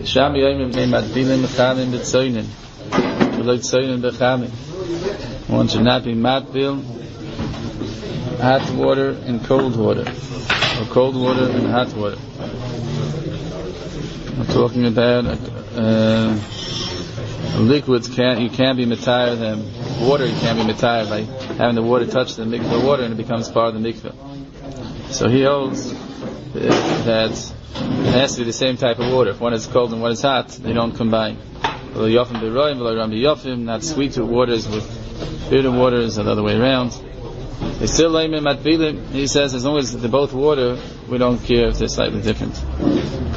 Sham Yomim Matbilim B'Chamin B'Tzoinin. V'lo Tzoinin B'Chamin. One should not be matbil hot water and cold water, or cold water and hot water. I'm talking about liquids. You can't be mitayr them. Water you can't be mitayr by having the water touch the mikveh water and it becomes part of the mikveh. So he holds that it has to be the same type of water. If one is cold and one is hot, they don't combine. Not sweet waters with bitter waters, or the other way around. They still lay him matbilim. He says as long as they're both water, we don't care if they're slightly different. If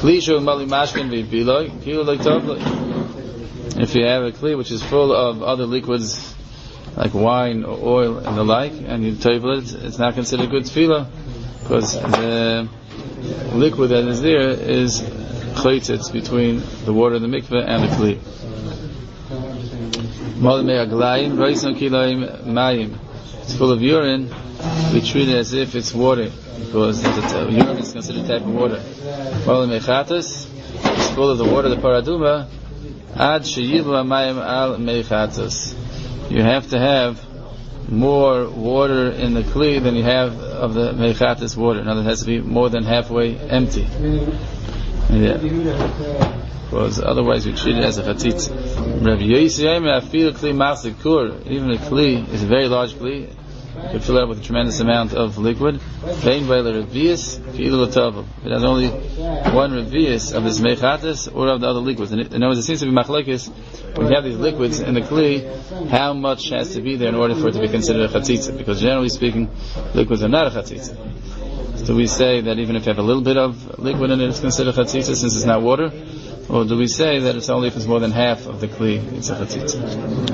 you have a kli which is full of other liquids like wine or oil and the like, and you table it, it's not considered good tefillah because the liquid that is there is chaytzitz between the water of the mikveh and the kli. It's full of urine, we treat it as if it's water because urine is considered a type of water. It's full of the water of the paraduma. You have to have more water in the kli than you have of the mechatas water. Now, it has to be more than halfway empty. Yeah. Because otherwise we treat it as a chatzitz. Even a kli is a very large kli. You could fill it up with a tremendous amount of liquid. If it has only one revius of this mechatas or of the other liquids. And in other words, it seems to be machlokes. When you have these liquids in the kli, how much has to be there in order for it to be considered a chatzitza? Because generally speaking, liquids are not a chatzitza. So do we say that even if you have a little bit of liquid in it, it's considered a chatzitza since it's not water? Or do we say that it's only if it's more than half of the kli, it's a chatzitza?